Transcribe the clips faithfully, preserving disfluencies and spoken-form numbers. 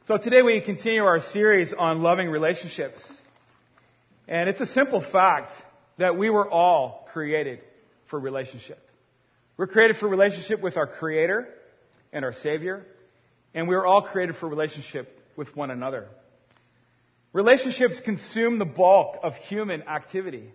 So today we continue our series on loving relationships. And it's a simple fact that we were all created for relationship. We're created for relationship with our Creator and our Savior. And we were all created for relationship with one another. Relationships consume the bulk of human activity.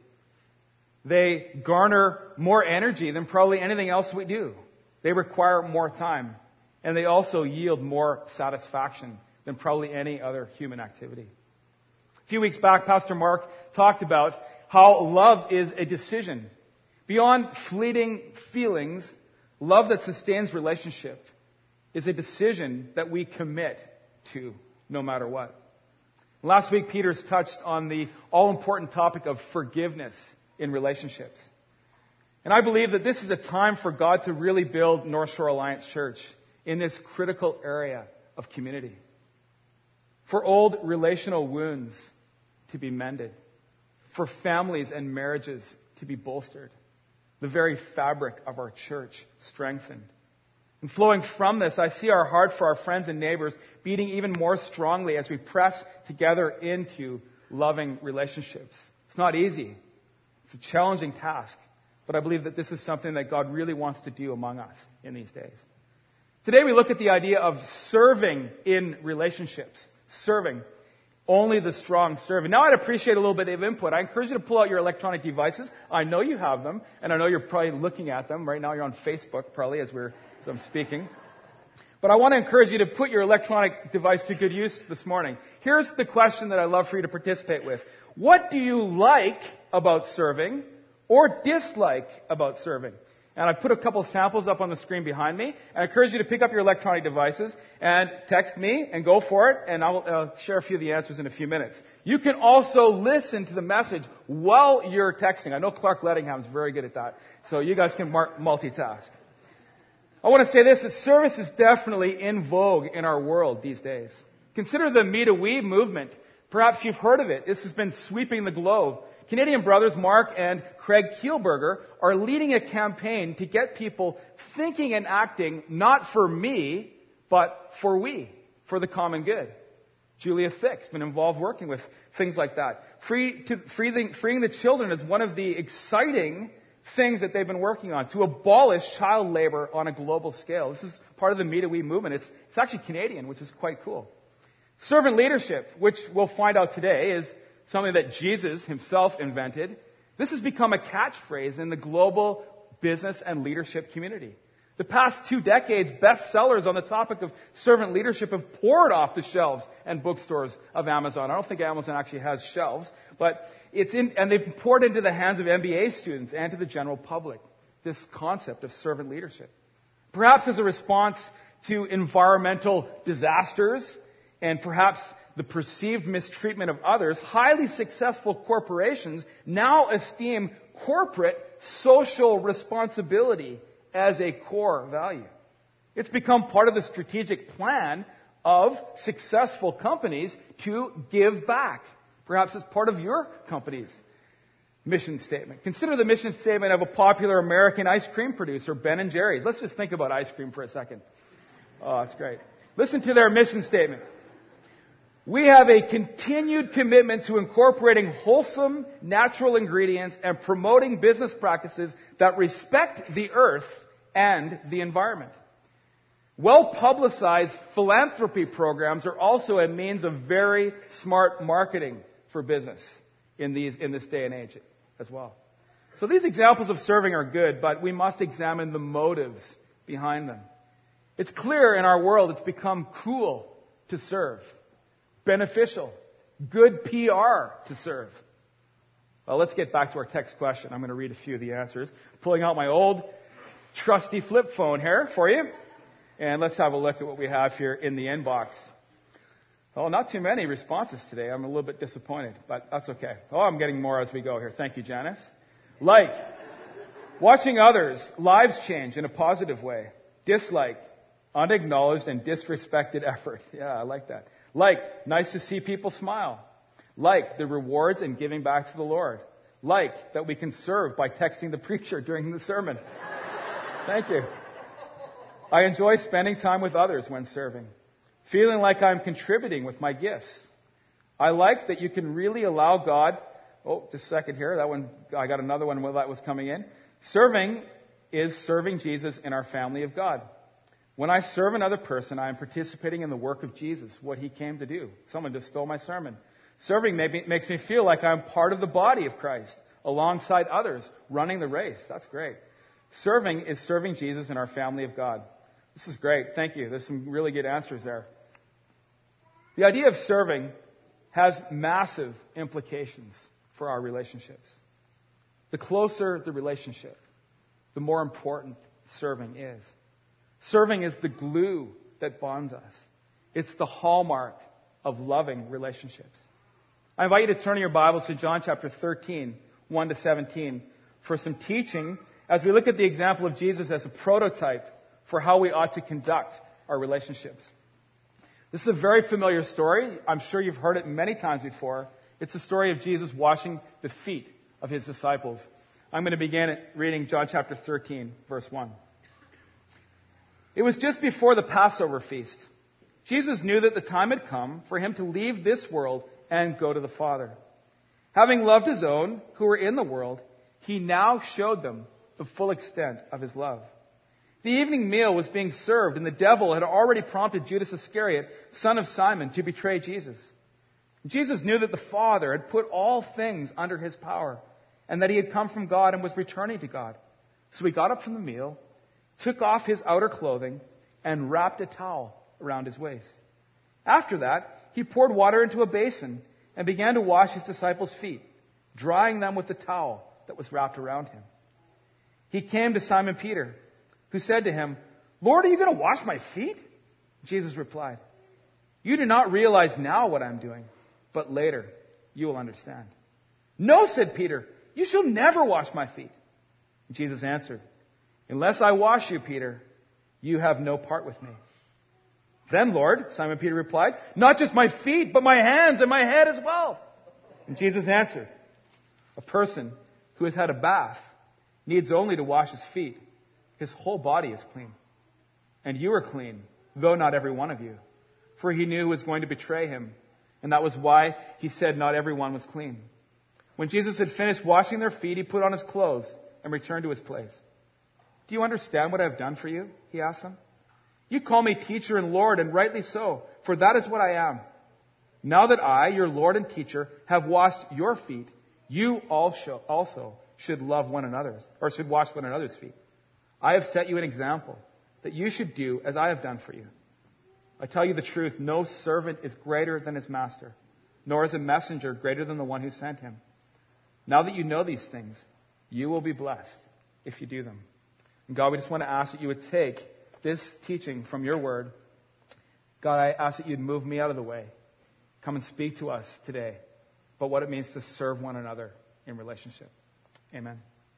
They garner more energy than probably anything else we do. They require more time. And they also yield more satisfaction than probably any other human activity. A few weeks back, Pastor Mark talked about how love is a decision. Beyond fleeting feelings, love that sustains relationship is a decision that we commit to no matter what. Last week, Peter's touched on the all-important topic of forgiveness in relationships. And I believe that this is a time for God to really build North Shore Alliance Church in this critical area of community. For old relational wounds to be mended. For families and marriages to be bolstered. The very fabric of our church strengthened. And flowing from this, I see our heart for our friends and neighbors beating even more strongly as we press together into loving relationships. It's not easy. It's a challenging task. But I believe that this is something that God really wants to do among us in these days. Today we look at the idea of serving in relationships. Serving. Only the strong serve. And now I'd appreciate a little bit of input. I encourage you to pull out your electronic devices. I know you have them, and I know you're probably looking at them. Right now you're on Facebook, probably, as, we're, as I'm speaking. But I want to encourage you to put your electronic device to good use this morning. Here's the question that I'd love for you to participate with. What do you like about serving or dislike about serving? And I put a couple samples up on the screen behind me. I encourage you to pick up your electronic devices and text me and go for it. And I'll uh, share a few of the answers in a few minutes. You can also listen to the message while you're texting. I know Clark Lettingham is very good at that. So you guys can mar- multitask. I want to say this, that service is definitely in vogue in our world these days. Consider the Me to We movement. Perhaps you've heard of it. This has been sweeping the globe. Canadian brothers Mark and Craig Kielburger are leading a campaign to get people thinking and acting not for me, but for we, for the common good. Julia Thick's been involved working with things like that. Free to, freeing, freeing the children is one of the exciting things that they've been working on, to abolish child labor on a global scale. This is part of the Me to We movement. It's, it's actually Canadian, which is quite cool. Servant leadership, which we'll find out today, is something that Jesus himself invented. This has become a catchphrase in the global business and leadership community. The past two decades, bestsellers on the topic of servant leadership have poured off the shelves and bookstores of Amazon. I don't think Amazon actually has shelves, but it's in, and they've poured into the hands of M B A students and to the general public, this concept of servant leadership. Perhaps as a response to environmental disasters and perhaps the perceived mistreatment of others, highly successful corporations now esteem corporate social responsibility as a core value. It's become part of the strategic plan of successful companies to give back. Perhaps it's part of your company's mission statement. Consider the mission statement of a popular American ice cream producer, Ben and Jerry's. Let's just think about ice cream for a second. Oh, that's great. Listen to their mission statement. We have a continued commitment to incorporating wholesome, natural ingredients and promoting business practices that respect the earth and the environment. Well-publicized philanthropy programs are also a means of very smart marketing for business in these in this day and age as well. So these examples of serving are good, but we must examine the motives behind them. It's clear in our world it's become cool to serve. Beneficial, good P R to serve. Well, let's get back to our text question. I'm going to read a few of the answers. Pulling out my old trusty flip phone here for you. And let's have a look at what we have here in the inbox. Oh, not too many responses today. I'm a little bit disappointed, but that's okay. Oh, I'm getting more as we go here. Thank you, Janice. Like, watching others' lives change in a positive way. Dislike, unacknowledged and disrespected effort. Yeah, I like that. Like, nice to see people smile. Like, the rewards and giving back to the Lord. Like, that we can serve by texting the preacher during the sermon. Thank you. I enjoy spending time with others when serving. feeling like I'm contributing with my gifts. I like that you can really allow God. Oh, just a second here. That one, I got another one while that was coming in. Serving is serving Jesus in our family of God. When I serve another person, I am participating in the work of Jesus, what he came to do. Someone just stole my sermon. Serving makes me feel like I'm part of the body of Christ, alongside others, running the race. That's great. Serving is serving Jesus in our family of God. This is great. Thank you. There's some really good answers there. The idea of serving has massive implications for our relationships. The closer the relationship, the more important serving is. Serving is the glue that bonds us. It's the hallmark of loving relationships. I invite you to turn your Bibles to John chapter thirteen, one to seventeen, for some teaching as we look at the example of Jesus as a prototype for how we ought to conduct our relationships. This is a very familiar story. I'm sure you've heard it many times before. It's the story of Jesus washing the feet of his disciples. I'm going to begin reading John chapter thirteen, verse one. It was just before the Passover feast. Jesus knew that the time had come for him to leave this world and go to the Father. Having loved his own who were in the world, he now showed them the full extent of his love. The evening meal was being served, and the devil had already prompted Judas Iscariot, son of Simon, to betray Jesus. Jesus knew that the Father had put all things under his power, and that he had come from God and was returning to God. So he got up from the meal, took off his outer clothing, and wrapped a towel around his waist. After that, he poured water into a basin and began to wash his disciples' feet, drying them with the towel that was wrapped around him. He came to Simon Peter, who said to him, "Lord, are you going to wash my feet?" Jesus replied, "You do not realize now what I'm doing, but later you will understand." "No," said Peter, "you shall never wash my feet." Jesus answered, "Unless I wash you, Peter, you have no part with me." "Then, Lord," Simon Peter replied, "not just my feet, but my hands and my head as well." And Jesus answered, "A person who has had a bath needs only to wash his feet. His whole body is clean. And you are clean, though not every one of you." For he knew who was going to betray him, and that was why he said not everyone was clean. When Jesus had finished washing their feet, he put on his clothes and returned to his place. "Do you understand what I have done for you?" he asked them. "You call me teacher and Lord, and rightly so, for that is what I am. Now that I, your Lord and teacher, have washed your feet, you also should love one another's, or should wash one another's feet. I have set you an example that you should do as I have done for you. I tell you the truth, no servant is greater than his master, nor is a messenger greater than the one who sent him. Now that you know these things, you will be blessed if you do them." And God, we just want to ask that you would take this teaching from your word. God, I ask that you'd move me out of the way. Come and speak to us today about what it means to serve one another in relationship. Amen.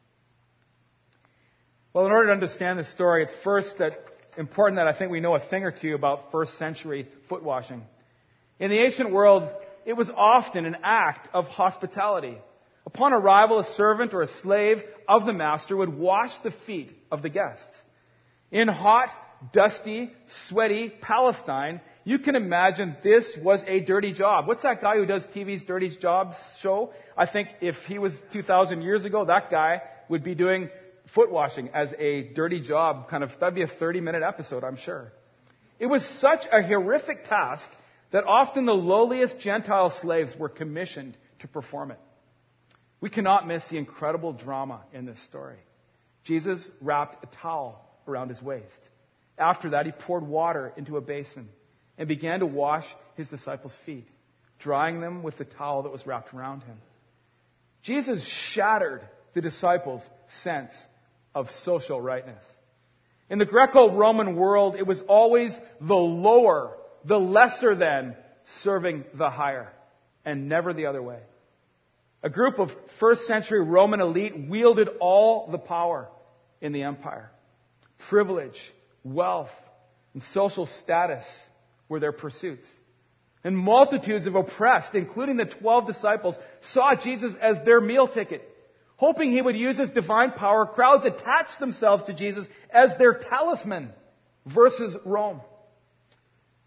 Well, in order to understand this story, it's first that important that I think we know a thing or two about first century foot washing. In the ancient world, it was often an act of hospitality. Upon arrival, a servant or a slave of the master would wash the feet of the guests. In hot, dusty, sweaty Palestine, you can imagine this was a dirty job. What's that guy who does T V's Dirty Jobs show? I think if he was two thousand years ago, that guy would be doing foot washing as a dirty job, kind of, that'd be a thirty minute episode, I'm sure. It was such a horrific task that often the lowliest Gentile slaves were commissioned to perform it. We cannot miss the incredible drama in this story. Jesus wrapped a towel around his waist. After that, he poured water into a basin and began to wash his disciples' feet, drying them with the towel that was wrapped around him. Jesus shattered the disciples' sense of social rightness. In the Greco-Roman world, it was always the lower, the lesser than, serving the higher, and never the other way. A group of first century Roman elite wielded all the power in the empire. Privilege, wealth, and social status were their pursuits. And multitudes of oppressed, including the twelve disciples, saw Jesus as their meal ticket. Hoping he would use his divine power, crowds attached themselves to Jesus as their talisman versus Rome.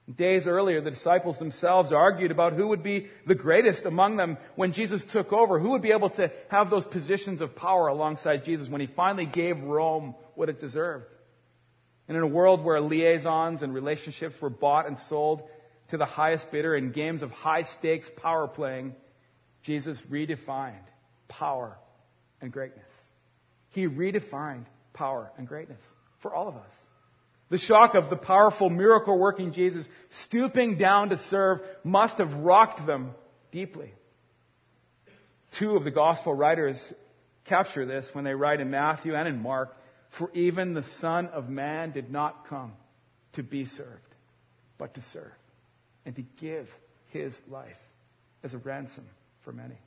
Days earlier, the disciples themselves argued about who would be the greatest among them when Jesus took over, who would be able to have those positions of power alongside Jesus when he finally gave Rome what it deserved. And in a world where liaisons and relationships were bought and sold to the highest bidder in games of high-stakes power playing, Jesus redefined power and greatness. He redefined power and greatness for all of us. The shock of the powerful, miracle-working Jesus stooping down to serve must have rocked them deeply. Two of the gospel writers capture this when they write in Matthew and in Mark, "For even the Son of Man did not come to be served, but to serve, and to give his life as a ransom for many."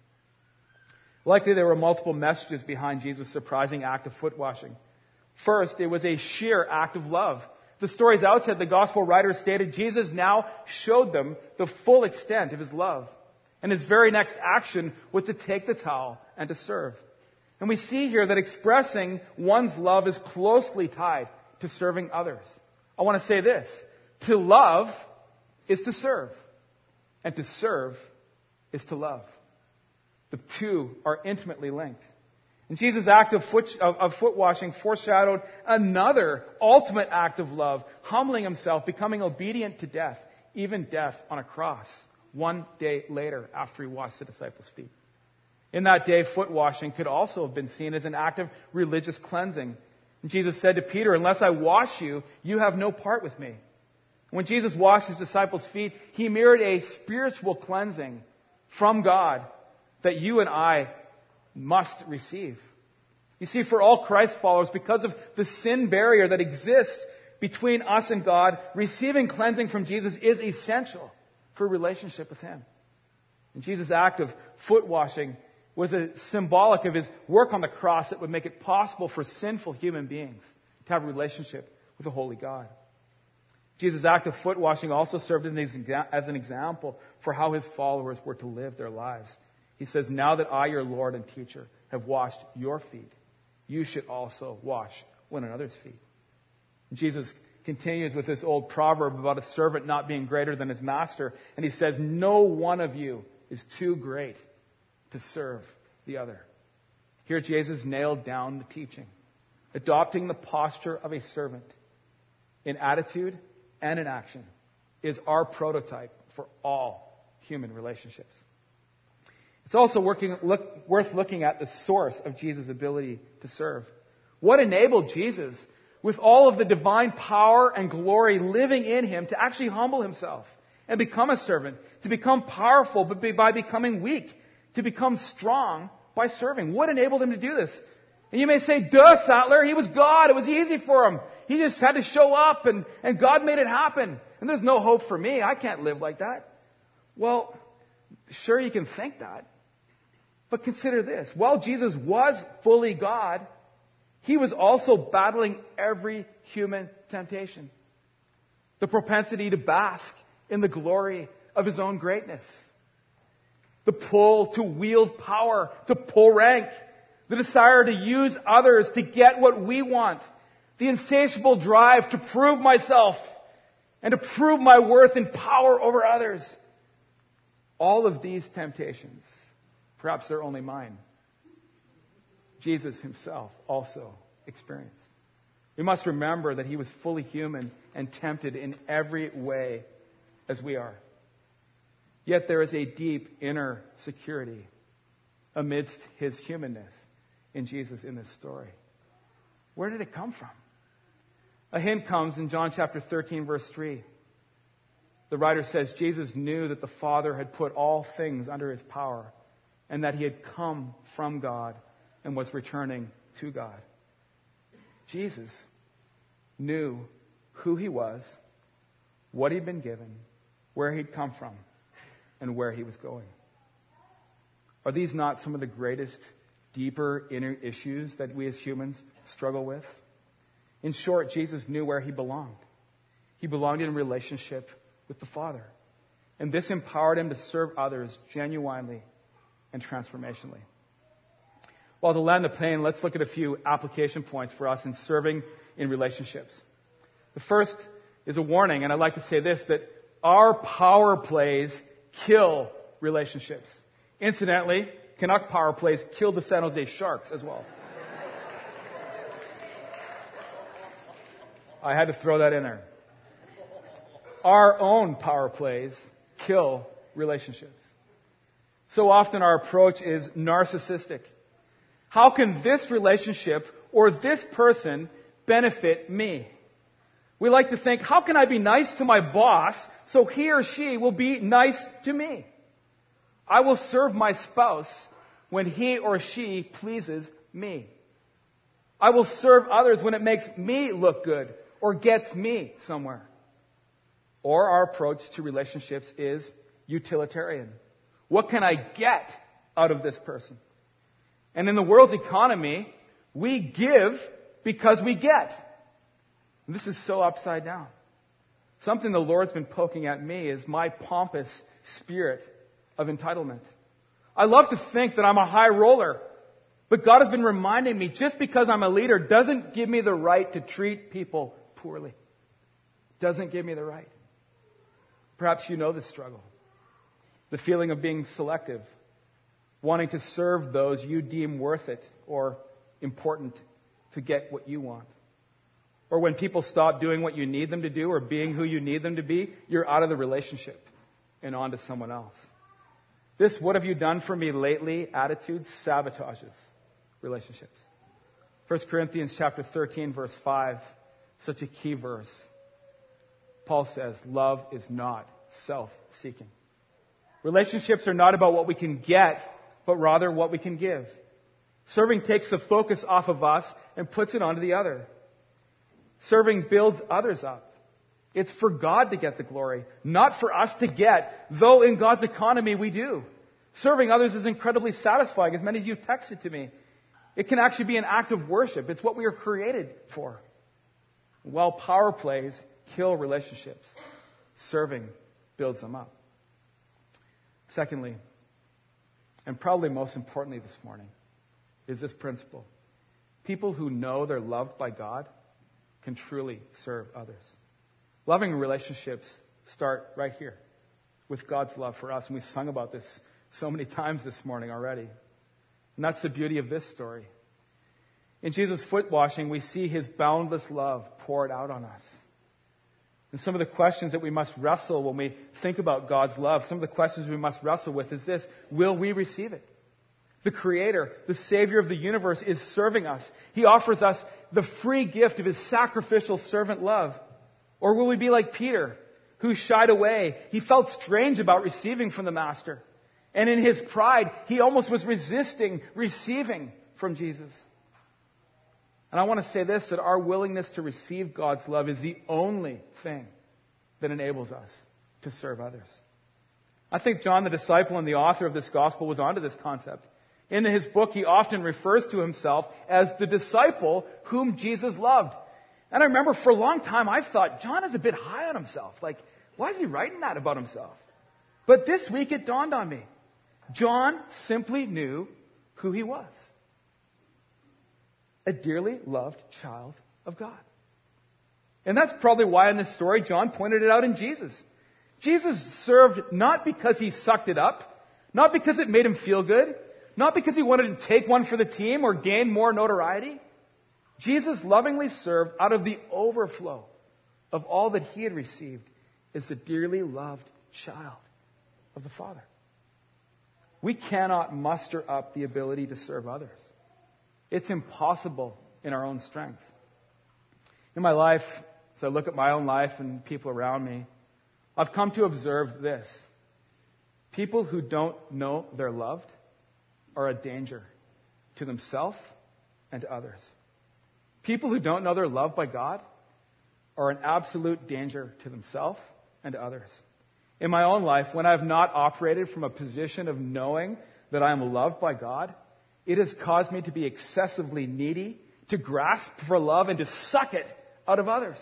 Likely there were multiple messages behind Jesus' surprising act of foot washing. First, it was a sheer act of love. The story's outset, the gospel writer stated Jesus now showed them the full extent of his love. And his very next action was to take the towel and to serve. And we see here that expressing one's love is closely tied to serving others. I want to say this. To love is to serve. And to serve is to love. The two are intimately linked. And Jesus' act of foot, of, of foot washing foreshadowed another ultimate act of love, humbling himself, becoming obedient to death, even death on a cross, one day later after he washed the disciples' feet. In that day, foot washing could also have been seen as an act of religious cleansing. And Jesus said to Peter, "Unless I wash you, you have no part with me." When Jesus washed his disciples' feet, he mirrored a spiritual cleansing from God that you and I must receive. You see, for all Christ followers, because of the sin barrier that exists between us and God, receiving cleansing from Jesus is essential for a relationship with him. And Jesus' act of foot washing was a symbolic of his work on the cross that would make it possible for sinful human beings to have a relationship with a holy God. Jesus' act of foot washing also served as an example for how his followers were to live their lives. He says, "Now that I, your Lord and teacher, have washed your feet, you should also wash one another's feet." Jesus continues with this old proverb about a servant not being greater than his master. And he says, "No one of you is too great to serve the other." Here Jesus nailed down the teaching, adopting the posture of a servant in attitude and in action is our prototype for all human relationships. It's also working, look, worth looking at the source of Jesus' ability to serve. What enabled Jesus, with all of the divine power and glory living in him, to actually humble himself and become a servant, to become powerful but by becoming weak, to become strong by serving? What enabled him to do this? And you may say, "Duh, Sattler, he was God. It was easy for him. He just had to show up and, and God made it happen. And there's no hope for me. I can't live like that." Well, sure you can think that. But consider this. While Jesus was fully God, he was also battling every human temptation. The propensity to bask in the glory of his own greatness. The pull to wield power, to pull rank. The desire to use others to get what we want. The insatiable drive to prove myself and to prove my worth and power over others. All of these temptations, perhaps they're only mine, Jesus himself also experienced. We must remember that he was fully human and tempted in every way as we are. Yet there is a deep inner security amidst his humanness in Jesus in this story. Where did it come from? A hint comes in John chapter thirteen, verse three. The writer says Jesus knew that the Father had put all things under his power and that he had come from God and was returning to God. Jesus knew who he was, what he'd been given, where he'd come from, and where he was going. Are these not some of the greatest, deeper inner issues that we as humans struggle with? In short, Jesus knew where he belonged. He belonged in a relationship with the Father. And this empowered him to serve others genuinely and transformationally. Well, to land the plane, let's look at a few application points for us in serving in relationships. The first is a warning, and I'd like to say this, that our power plays kill relationships. Incidentally, Canuck power plays killed the San Jose Sharks as well. I had to throw that in there. Our own power plays kill relationships. So often our approach is narcissistic. How can this relationship or this person benefit me? We like to think, how can I be nice to my boss so he or she will be nice to me? I will serve my spouse when he or she pleases me. I will serve others when it makes me look good or gets me somewhere. Or our approach to relationships is utilitarian. What can I get out of this person? And in the world's economy, we give because we get. And this is so upside down. Something the Lord's been poking at me is my pompous spirit of entitlement. I love to think that I'm a high roller, but God has been reminding me just because I'm a leader doesn't give me the right to treat people poorly. Doesn't give me the right. Perhaps you know this struggle. The feeling of being selective, wanting to serve those you deem worth it or important to get what you want. Or when people stop doing what you need them to do or being who you need them to be, you're out of the relationship and on to someone else. This "what have you done for me lately" attitude sabotages relationships. First Corinthians chapter thirteen, verse five, such a key verse. Paul says, love is not self-seeking. Relationships are not about what we can get, but rather what we can give. Serving takes the focus off of us and puts it onto the other. Serving builds others up. It's for God to get the glory, not for us to get, though in God's economy we do. Serving others is incredibly satisfying, as many of you texted to me. It can actually be an act of worship. It's what we are created for. While power plays kill relationships, serving builds them up. Secondly, and probably most importantly this morning, is this principle. People who know they're loved by God can truly serve others. Loving relationships start right here with God's love for us. And we sung about this so many times this morning already. And that's the beauty of this story. In Jesus' foot washing, we see his boundless love poured out on us. And some of the questions that we must wrestle when we think about God's love, some of the questions we must wrestle with is this: will we receive it? The Creator, the Savior of the universe, is serving us. He offers us the free gift of his sacrificial servant love. Or will we be like Peter, who shied away? He felt strange about receiving from the Master. And in his pride, he almost was resisting receiving from Jesus. And I want to say this, that our willingness to receive God's love is the only thing that enables us to serve others. I think John, the disciple and the author of this gospel, was onto this concept. In his book, he often refers to himself as the disciple whom Jesus loved. And I remember for a long time I thought, John is a bit high on himself. Like, why is he writing that about himself? But this week it dawned on me. John simply knew who he was. A dearly loved child of God. And that's probably why in this story John pointed it out in Jesus. Jesus served not because he sucked it up, not because it made him feel good, not because he wanted to take one for the team or gain more notoriety. Jesus lovingly served out of the overflow of all that he had received as the dearly loved child of the Father. We cannot muster up the ability to serve others. It's impossible in our own strength. In my life, as I look at my own life and people around me, I've come to observe this. People who don't know they're loved are a danger to themselves and to others. People who don't know they're loved by God are an absolute danger to themselves and to others. In my own life, when I've not operated from a position of knowing that I am loved by God, it has caused me to be excessively needy, to grasp for love, and to suck it out of others.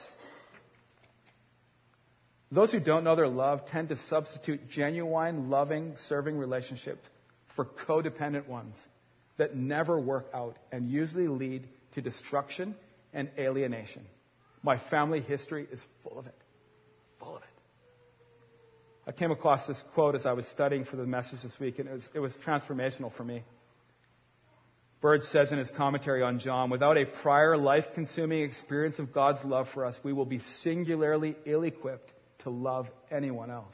Those who don't know their love tend to substitute genuine, loving, serving relationships for codependent ones that never work out and usually lead to destruction and alienation. My family history is full of it. Full of it. I came across this quote as I was studying for the message this week, and it was, it was transformational for me. Bird says in his commentary on John, without a prior life-consuming experience of God's love for us, we will be singularly ill-equipped to love anyone else.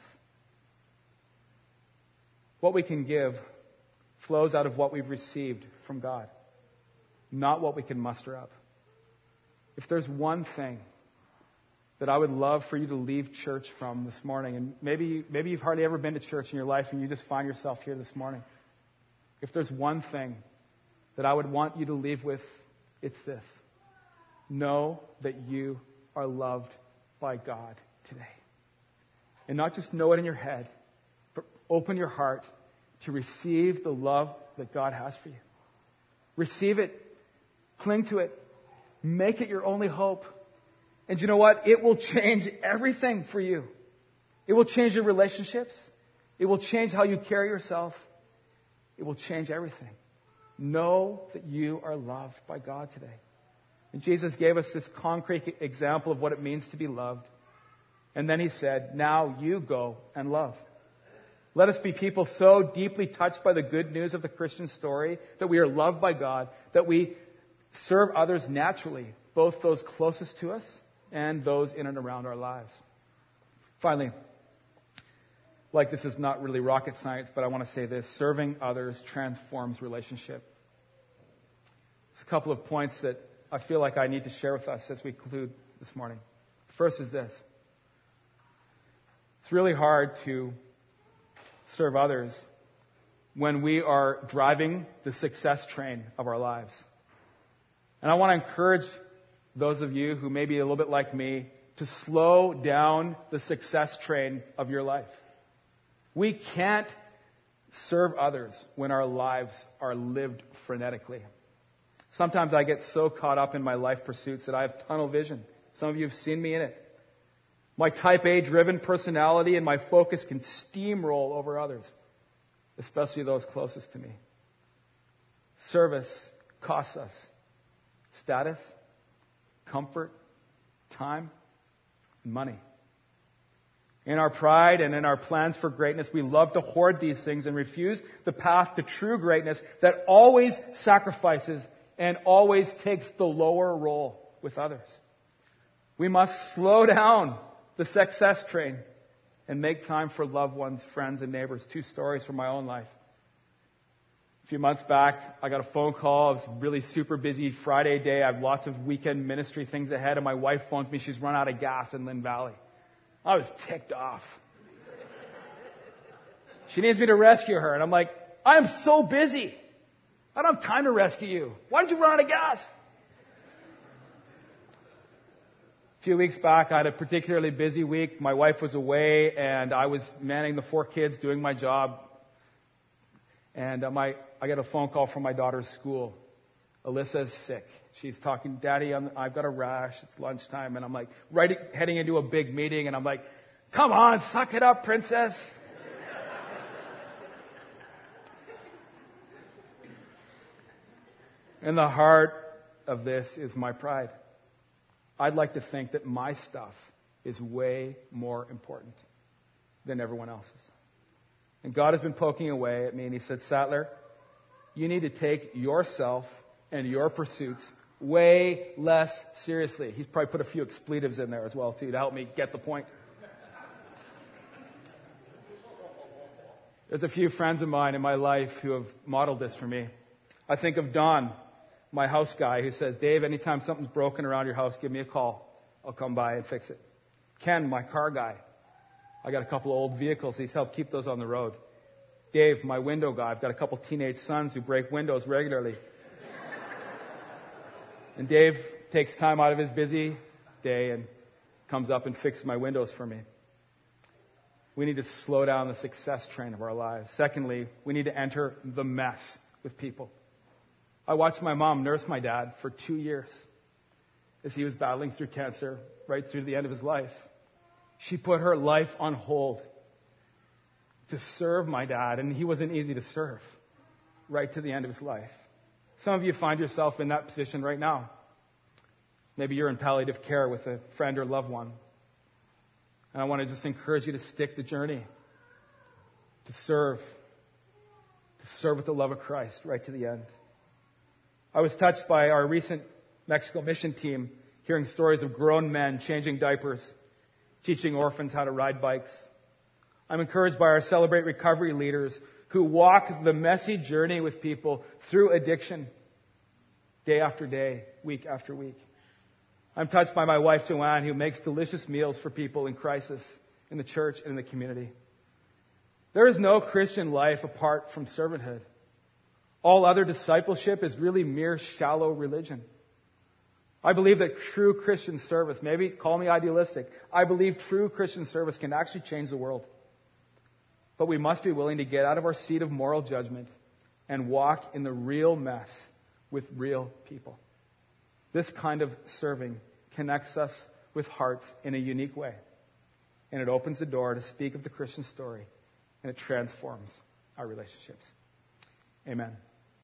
What we can give flows out of what we've received from God, not what we can muster up. If there's one thing that I would love for you to leave church from this morning, and maybe, maybe you've hardly ever been to church in your life and you just find yourself here this morning. If there's one thing that I would want you to leave with, it's this. Know that you are loved by God today. And not just know it in your head, but open your heart to receive the love that God has for you. Receive it. Cling to it. Make it your only hope. And you know what? It will change everything for you. It will change your relationships. It will change how you carry yourself. It will change everything. Know that you are loved by God today. And Jesus gave us this concrete example of what it means to be loved. And then he said, now you go and love. Let us be people so deeply touched by the good news of the Christian story that we are loved by God, that we serve others naturally, both those closest to us and those in and around our lives. Finally, like this is not really rocket science, but I want to say this. Serving others transforms relationship. There's a couple of points that I feel like I need to share with us as we conclude this morning. First is this. It's really hard to serve others when we are driving the success train of our lives. And I want to encourage those of you who may be a little bit like me to slow down the success train of your life. We can't serve others when our lives are lived frenetically. Sometimes I get so caught up in my life pursuits that I have tunnel vision. Some of you have seen me in it. My type A driven personality and my focus can steamroll over others, especially those closest to me. Service costs us status, comfort, time, and money. In our pride and in our plans for greatness, we love to hoard these things and refuse the path to true greatness that always sacrifices and always takes the lower role with others. We must slow down the success train and make time for loved ones, friends, and neighbors. Two stories from my own life. A few months back, I got a phone call. It was a really super busy Friday day. I have lots of weekend ministry things ahead, and my wife phones me. She's run out of gas in Lynn Valley. I was ticked off. She needs me to rescue her, and I'm like, I am so busy. I don't have time to rescue you. Why did you run out of gas? A few weeks back, I had a particularly busy week. My wife was away, and I was manning the four kids, doing my job. And uh, my, I got a phone call from my daughter's school. Alyssa's sick. She's talking, Daddy, I'm, I've got a rash. It's lunchtime. And I'm like, right, heading into a big meeting. And I'm like, come on, suck it up, princess. In the heart of this is my pride. I'd like to think that my stuff is way more important than everyone else's. And God has been poking away at me, and he said, Sattler, you need to take yourself and your pursuits way less seriously. He's probably put a few expletives in there as well, too, to help me get the point. There's a few friends of mine in my life who have modeled this for me. I think of Don, my house guy, who says, Dave, anytime something's broken around your house, give me a call. I'll come by and fix it. Ken, my car guy. I got a couple of old vehicles. He's helped keep those on the road. Dave, my window guy. I've got a couple teenage sons who break windows regularly. And Dave takes time out of his busy day and comes up and fixes my windows for me. We need to slow down the success train of our lives. Secondly, we need to enter the mess with people. I watched my mom nurse my dad for two years as he was battling through cancer right through the end of his life. She put her life on hold to serve my dad, and he wasn't easy to serve right to the end of his life. Some of you find yourself in that position right now. Maybe you're in palliative care with a friend or loved one. And I want to just encourage you to stick the journey. to serve, to serve with the love of Christ right to the end. I was touched by our recent Mexico mission team hearing stories of grown men changing diapers, teaching orphans how to ride bikes. I'm encouraged by our Celebrate Recovery leaders who walk the messy journey with people through addiction day after day, week after week. I'm touched by my wife, Joanne, who makes delicious meals for people in crisis in the church and in the community. There is no Christian life apart from servanthood. All other discipleship is really mere shallow religion. I believe that true Christian service, maybe call me idealistic, I believe true Christian service can actually change the world. But we must be willing to get out of our seat of moral judgment and walk in the real mess with real people. This kind of serving connects us with hearts in a unique way. And it opens the door to speak of the Christian story. And it transforms our relationships. Amen.